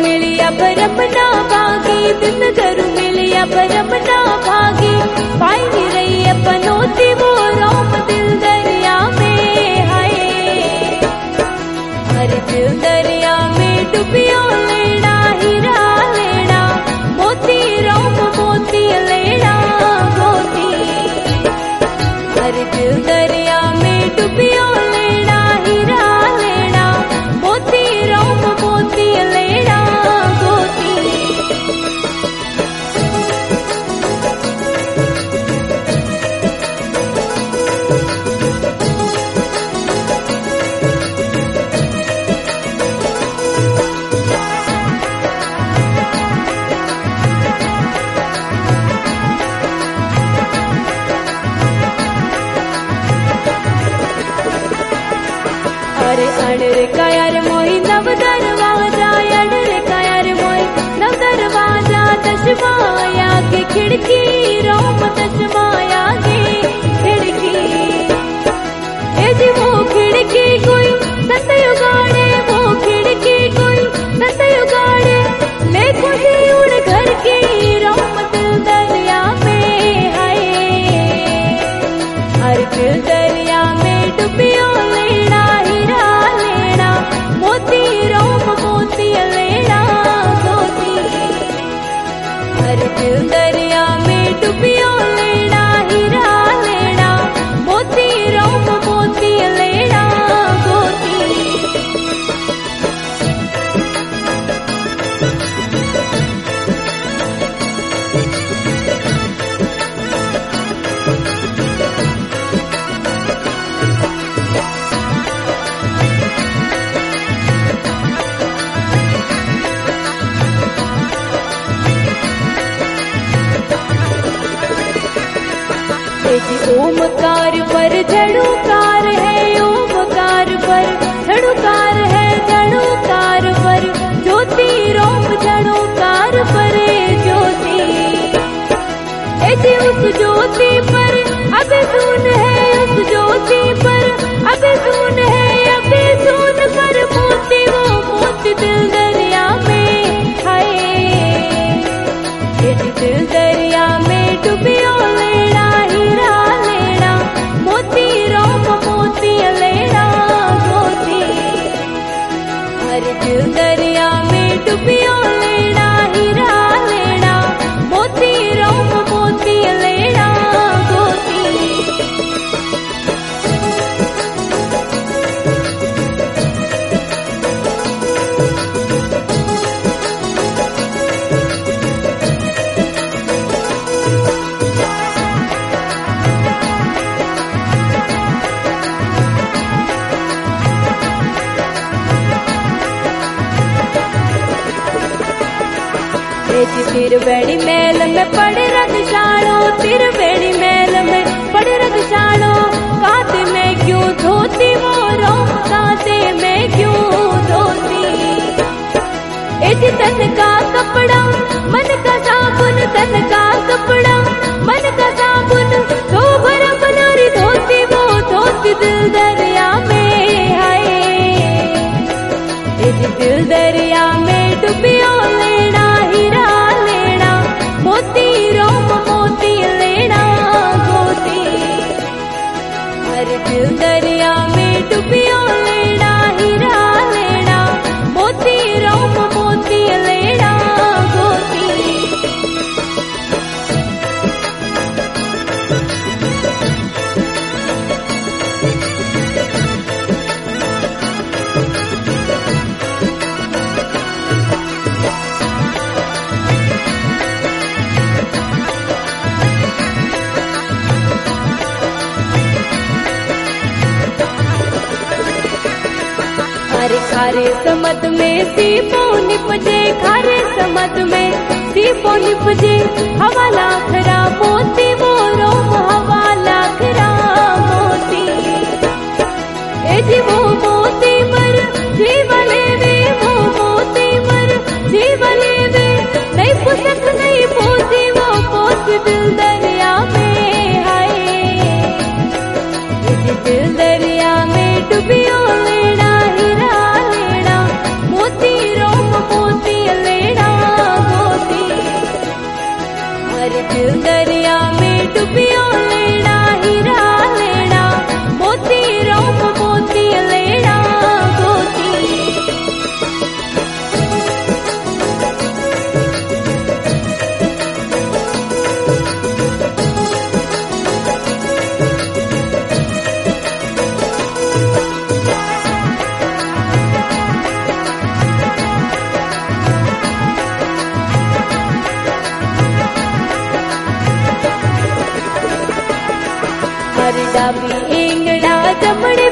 मिलिया भरम ना भागी, दिन दरु मिलिया भरम ना भागी। पाई नहीं रही पनौती वो रोम दिल दरिया में हाय। हर दिल दरिया में डुबियो लेना, हीरा लेना मोती रोम मोती लेना मोती। हर दिल दरिया में डुबियो लेना, हीरा लेना मोती रोम मोती लेना मोती। अरे अड़र कायर मोई नव दरवाजा, अड़र कायर मोई नव दरवाजा। दशमाया की खिड़की रोम दशमाया की खिड़की। ए जी वो खिड़की कोई संत उगाड़े, वो खिड़की कोई संत उगाड़े। ले खुशी उड़ घर की रोम दिल दरिया में हाय। हर दिल दरिया में डुबियो लेना, हीरा लेना मोती रोम मोती लेना मोती। हर दिल दरिया में डुबियो लेना, हीरा लेना मोती रोम मोती लेना मोती। ओमकार पर झड़ुकार है, ओमकार पर झड़ुकार है। झड़ुकार पर ज्योति रोम झड़ुकार पर ज्योति। ऐसी उस ज्योति पर अभी सुन है, उस ज्योति पर अभी सुन है, अभी सुन पर मोती वो मोती दिल दरिया में हाय। दिल दरिया में डुबियो लेना, हीरा लेना मोती रोम मोती लेना मोती। हर दिल दरिया में डुबियो लेना, हीरा लेना मोती रोम मोती लेना मोती। तिरवेणी मेल में पड़ रगशाणो, तिरवेणी मेल में पड़ रगशाणो। कांते में क्यों धोती वो रोम, कांते में क्यों धोती। इस तन का कपड़ा मन का साबुन, तन का कपड़ा मन का साबुन। तो भरा बनारी धोती वो धोती दिल दरिया में हाय। इस दिल दरिया में डुबियो लेना, हीरा लेना मोती रोम मोती लेना मोती। हर दिल दरिया में डुबियो लेना, हीरा लेना मोती रोम मोती लेना मोती। खारे समत में सीपो निपजे, खारे समत में सीपो निपजे। हवा लाखरा मोती वो रोम, हवा लाखरा मोती। ए जी वो मोती मर जीवले वे, वो मोती मर जीवले वे। नहीं पुसक नहीं पोती वो पोत दिल दरिया में हाय। दिल दरिया में डुबियो लेना, हीरा लेना मोती रोम मोती गुलाबी इंगड़ा चमड़े